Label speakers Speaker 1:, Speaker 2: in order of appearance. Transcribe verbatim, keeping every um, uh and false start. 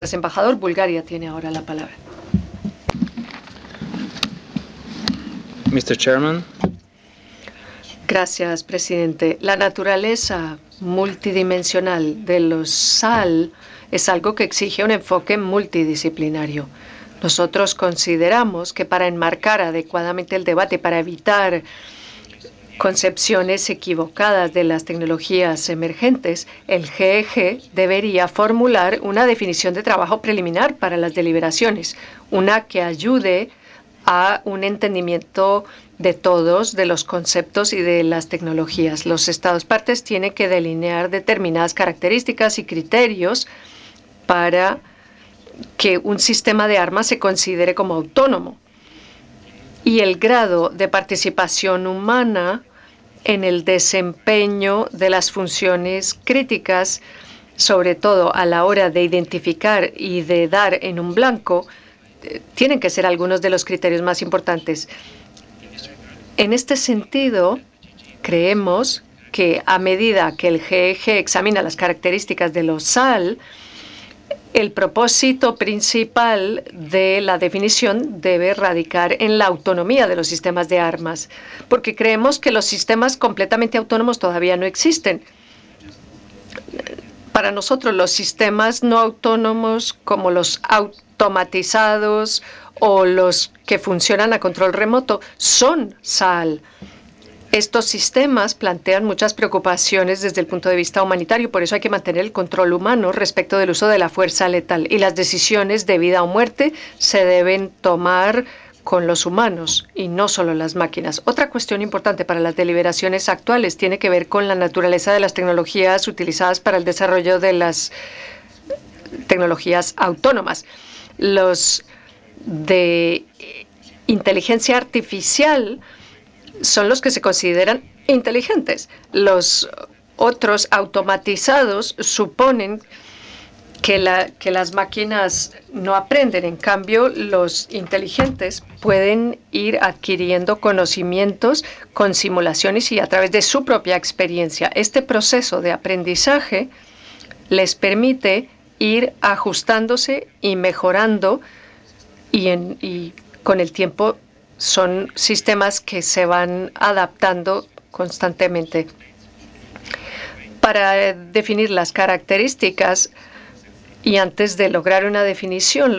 Speaker 1: Embajador, Bulgaria tiene ahora la palabra.
Speaker 2: mister Chairman.
Speaker 1: Gracias, presidente. La naturaleza multidimensional de los S A L es algo que exige un enfoque multidisciplinario. Nosotros consideramos que para enmarcar adecuadamente el debate, para evitar concepciones equivocadas de las tecnologías emergentes, el G E G debería formular una definición de trabajo preliminar para las deliberaciones, una que ayude a un entendimiento de todos de los conceptos y de las tecnologías. Los Estados partes tienen que delinear determinadas características y criterios para que un sistema de armas se considere como autónomo. Y el grado de participación humana en el desempeño de las funciones críticas, sobre todo a la hora de identificar y de dar en un blanco, eh, tienen que ser algunos de los criterios más importantes. En este sentido, creemos que a medida que el G E G examina las características de los S A L, el propósito principal de la definición debe radicar en la autonomía de los sistemas de armas, porque creemos que los sistemas completamente autónomos todavía no existen. Para nosotros, los sistemas no autónomos, como los automatizados o los que funcionan a control remoto, son S A L. Estos sistemas plantean muchas preocupaciones desde el punto de vista humanitario, por eso hay que mantener el control humano respecto del uso de la fuerza letal. Y las decisiones de vida o muerte se deben tomar con los humanos y no solo las máquinas. Otra cuestión importante para las deliberaciones actuales tiene que ver con la naturaleza de las tecnologías utilizadas para el desarrollo de las tecnologías autónomas. Los de inteligencia artificial son los que se consideran inteligentes. Los otros automatizados suponen que, la, que las máquinas no aprenden. En cambio, los inteligentes pueden ir adquiriendo conocimientos con simulaciones y a través de su propia experiencia. Este proceso de aprendizaje les permite ir ajustándose y mejorando y, en, y con el tiempo son sistemas que se van adaptando constantemente. Para definir las características y antes de lograr una definición,